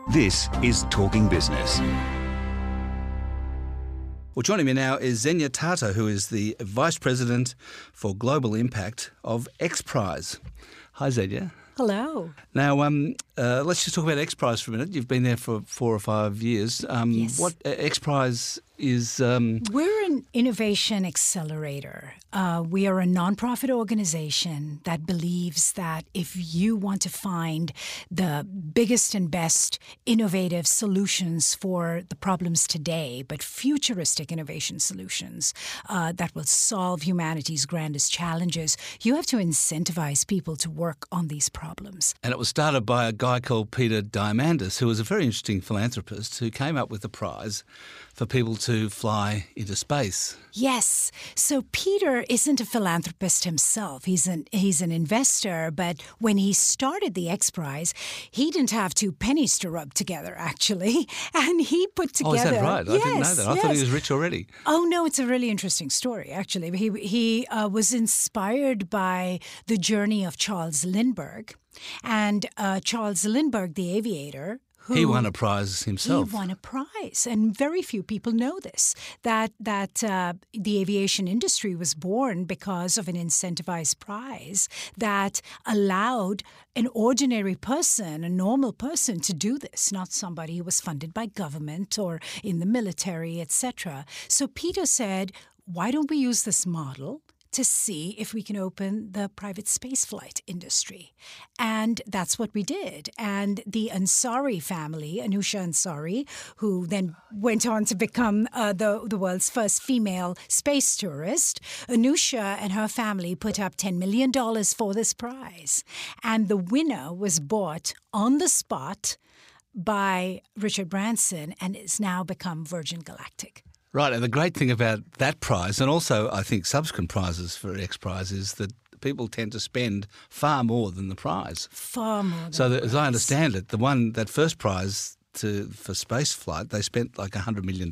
This is Talking Business. Well, joining me now is Xenia Tata, who is the Vice President for Global Impact of XPRIZE. Hi, Xenia. Hello. Now, let's just talk about XPRIZE for a minute. You've been there for 4 or 5 years. Yes. What XPRIZE is? We're an innovation accelerator. We are a nonprofit organization that believes that if you want to find the biggest and best innovative solutions for the problems today, but futuristic innovation solutions that will solve humanity's grandest challenges, you have to incentivize people to work on these problems. And it was started by a guy called Peter Diamandis, who was a very interesting philanthropist who came up with the prize for people to fly into space. Yes. So Peter isn't a philanthropist himself. He's an investor, but when he started the XPRIZE, he didn't have 2 pennies to rub together, actually. And he put together... Oh, is that right? Yes, I didn't know that. I thought he was rich already. Oh, no, it's a really interesting story, actually. He was inspired by the journey of Charles Lindbergh. And Charles Lindbergh, the aviator... He won a prize himself. He won a prize, and very few people know this, that the aviation industry was born because of an incentivized prize that allowed an ordinary person, a normal person, to do this, not somebody who was funded by government or in the military, etc. So Peter said, why don't we use this model to see if we can open the private spaceflight industry? And that's what we did. And the Ansari family, Anousheh Ansari, who then went on to become the world's first female space tourist, Anousheh and her family put up $10 million for this prize. And the winner was bought on the spot by Richard Branson and has now become Virgin Galactic. Right, and the great thing about that prize, and also I think subsequent prizes for XPRIZE, is that people tend to spend far more than the prize. Far more than so the as I understand it, that first prize for space flight, they spent like $100 million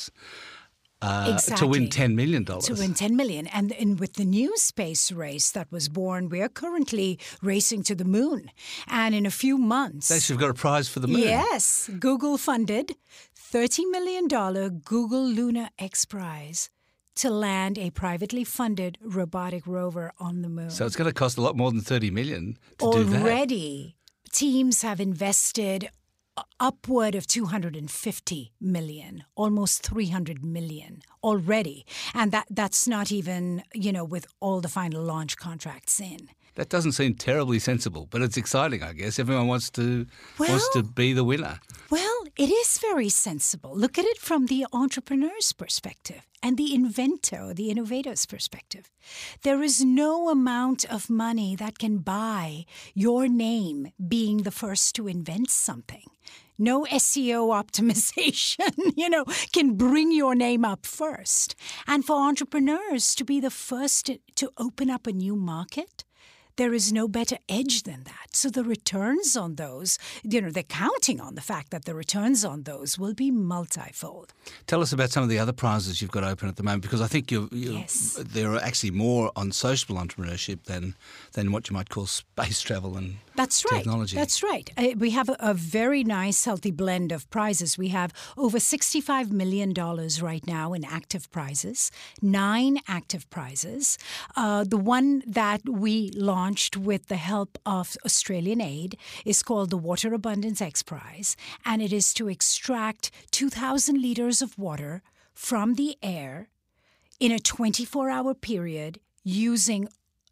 exactly. to win $10 million. To win $10 million. And with the new space race that was born, we're currently racing to the moon. And in a few months... They should have got a prize for the moon. Yes. Google funded $30 million Google Lunar XPRIZE to land a privately funded robotic rover on the moon. So it's going to cost a lot more than $30 million to do that. Already, teams have invested upward of $250 million, almost $300 million already. And that's not even, with all the final launch contracts in. That doesn't seem terribly sensible, but it's exciting, I guess. Everyone wants to be the winner. Well, it is very sensible. Look at it from the entrepreneur's perspective and the inventor, the innovator's perspective. There is no amount of money that can buy your name being the first to invent something. No SEO optimization, can bring your name up first. And for entrepreneurs to be the first to open up a new market, there is no better edge than that. So the returns on those, they're counting on the fact that the returns on those will be multifold. Tell us about some of the other prizes you've got open at the moment, because I think Yes. there are actually more on social entrepreneurship than what you might call space travel and technology. That's right. We have a very nice, healthy blend of prizes. We have over $65 million right now in active prizes, 9 active prizes. The one that we launched with the help of Australian Aid is called the Water Abundance XPRIZE, and it is to extract 2,000 litres of water from the air in a 24-hour period using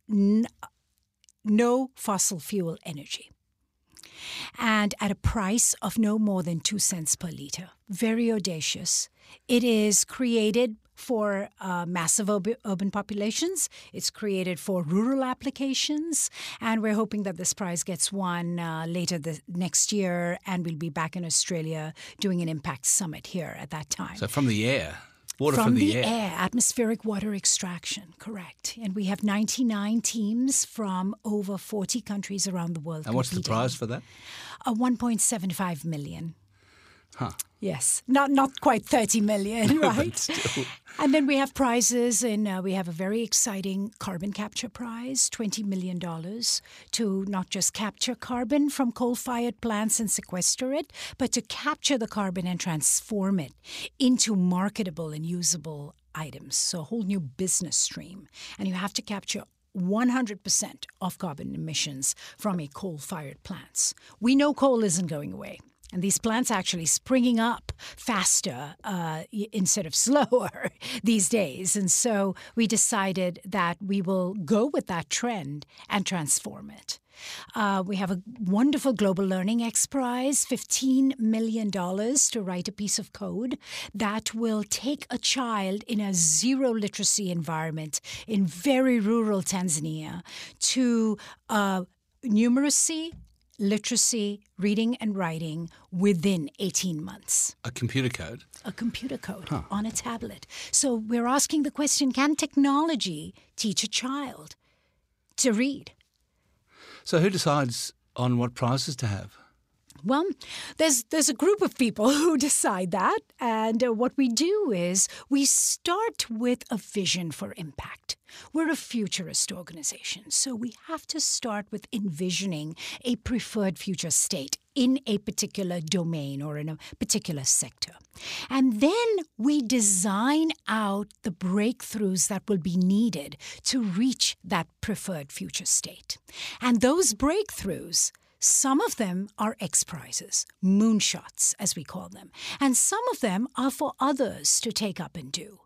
no fossil fuel energy, and at a price of no more than 2 cents per litre. Very audacious. It is created for massive urban populations. It's created for rural applications. And we're hoping that this prize gets won later next year, and we'll be back in Australia doing an impact summit here at that time. So from the air. Water from the air. Atmospheric water extraction, correct. And we have 99 teams from over 40 countries around the world. And what's the prize for that? $1.75 million. Huh. Yes, not quite 30 million, But right? still. And then we have prizes, and we have a very exciting carbon capture prize, $20 million, to not just capture carbon from coal-fired plants and sequester it, but to capture the carbon and transform it into marketable and usable items. So a whole new business stream. And you have to capture 100% of carbon emissions from a coal-fired plants. We know coal isn't going away. And these plants are actually springing up faster instead of slower these days. And so we decided that we will go with that trend and transform it. We have a wonderful Global Learning X Prize, $15 million to write a piece of code that will take a child in a zero literacy environment in very rural Tanzania to numeracy, literacy, reading and writing within 18 months. A computer code? A computer code on a tablet. So we're asking the question, can technology teach a child to read? So who decides on what prizes to have? Well, there's a group of people who decide that, and what we do is we start with a vision for impact. We're a futurist organization, so we have to start with envisioning a preferred future state in a particular domain or in a particular sector. And then we design out the breakthroughs that will be needed to reach that preferred future state. And those breakthroughs, some of them are X Prizes, moonshots, as we call them. And some of them are for others to take up and do.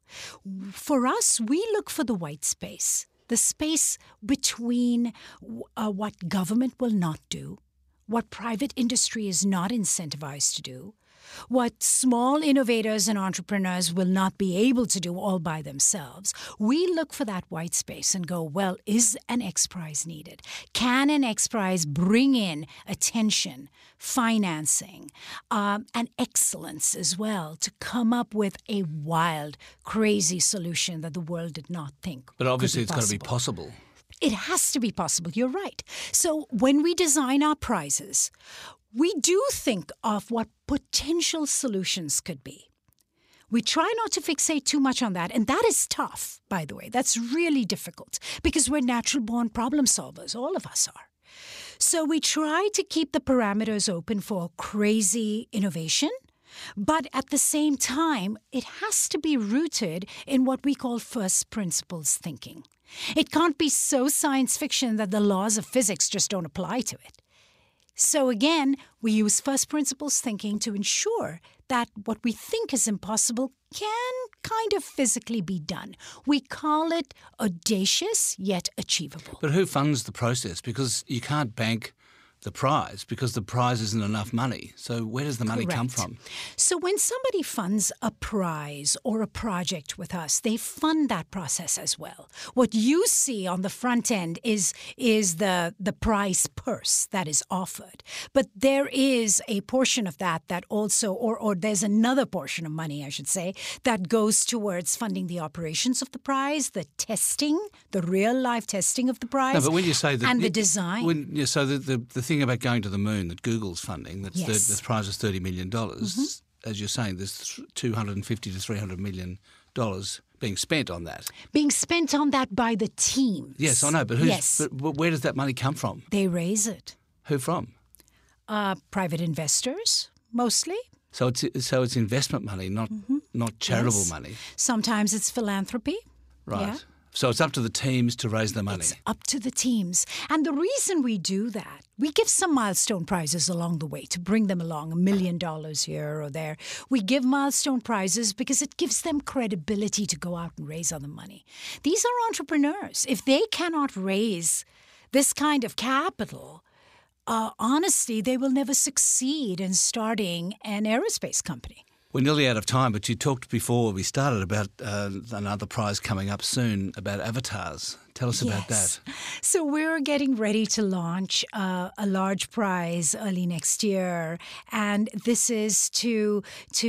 For us, we look for the white space, the space between what government will not do, what private industry is not incentivized to do, what small innovators and entrepreneurs will not be able to do all by themselves. We look for that white space and go, well, is an X Prize needed? Can an X Prize bring in attention, financing, and excellence as well to come up with a wild, crazy solution that the world did not think But obviously could be it's got to be possible. It has to be possible. You're right. So when we design our prizes, we do think of what potential solutions could be. We try not to fixate too much on that, and that is tough, by the way. That's really difficult because we're natural-born problem solvers. All of us are. So we try to keep the parameters open for crazy innovation, but at the same time, it has to be rooted in what we call first principles thinking. It can't be so science fiction that the laws of physics just don't apply to it. So again, we use first principles thinking to ensure that what we think is impossible can kind of physically be done. We call it audacious yet achievable. But who funds the process? Because you can't bank the prize because the prize isn't enough money. So where does the money come from? So when somebody funds a prize or a project with us, they fund that process as well. What you see on the front end is the prize purse that is offered. But there is a portion of that also, or there's another portion of money, I should say, that goes towards funding the operations of the prize, the testing, the real life testing of the prize, No, but when you say that, and the design. So the thing about going to the moon that Google's funding, that's Yes. the prize is $30 million. As you're saying, there's $250 to $300 million being spent on that. Being spent on that by the teams. Yes, I know, but but where does that money come from? They raise it. Who from? Private investors, mostly. So it's investment money, not charitable Yes. money, Sometimes it's philanthropy. right? Yeah. So it's up to the teams to raise the money. It's up to the teams. And the reason we do that, we give some milestone prizes along the way to bring them along, $1 million here or there. We give milestone prizes because it gives them credibility to go out and raise other money. These are entrepreneurs. If they cannot raise this kind of capital, honestly, they will never succeed in starting an aerospace company. We're nearly out of time, but you talked before we started about another prize coming up soon about avatars. Tell us about that. So we're getting ready to launch a large prize early next year, and this is to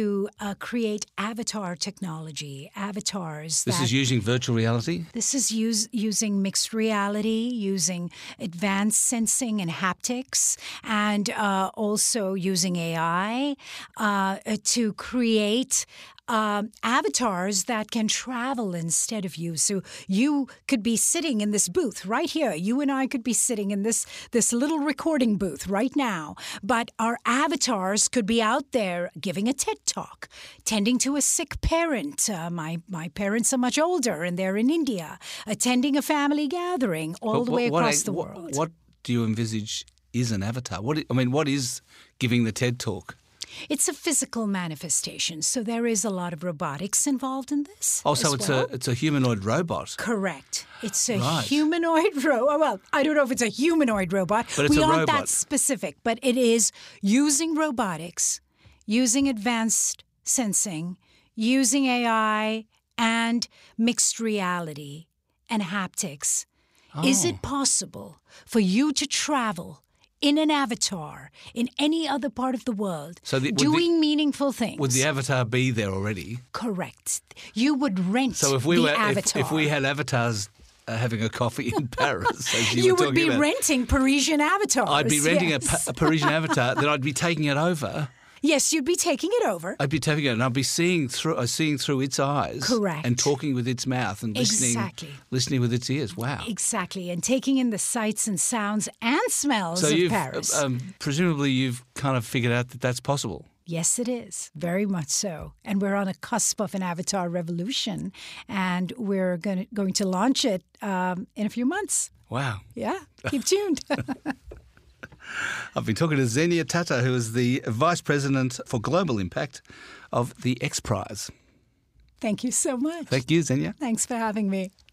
create avatar technology, avatars. This is using virtual reality? This is using mixed reality, using advanced sensing and haptics, and also using AI to create avatars that can travel instead of you. So you could be sitting in this booth right here. You and I could be sitting in this little recording booth right now. But our avatars could be out there giving a TED Talk, tending to a sick parent. My parents are much older and they're in India, attending a family gathering all the way across the world. What do you envisage is an avatar? What is giving the TED Talk? It's a physical manifestation, so there is a lot of robotics involved in this. Oh, so it's a humanoid robot. Correct. It's a humanoid robot. Well, I don't know if it's a humanoid robot. But it's we a aren't robot. that specific, but it is using robotics, using advanced sensing, using AI, and mixed reality and haptics. Oh. Is it possible for you to travel in an avatar in any other part of the world, doing meaningful things? Would the avatar be there already? Correct. You would rent avatar. If we had avatars having a coffee in Paris, as you were would be talking about, renting Parisian avatars. I'd be renting yes. a Parisian avatar, then I'd be taking it over. Yes, you'd be taking it over. I'd be taking it, and I'd be seeing through its eyes. Correct. And talking with its mouth and listening with its ears. Wow. Exactly, and taking in the sights and sounds and smells of Paris. Presumably you've kind of figured out that that's possible. Yes, it is. Very much so. And we're on a cusp of an avatar revolution, and we're going to launch it in a few months. Wow. Yeah, keep tuned. I've been talking to Xenia Tata, who is the Vice President for Global Impact of the X Prize. Thank you so much. Thank you, Xenia. Thanks for having me.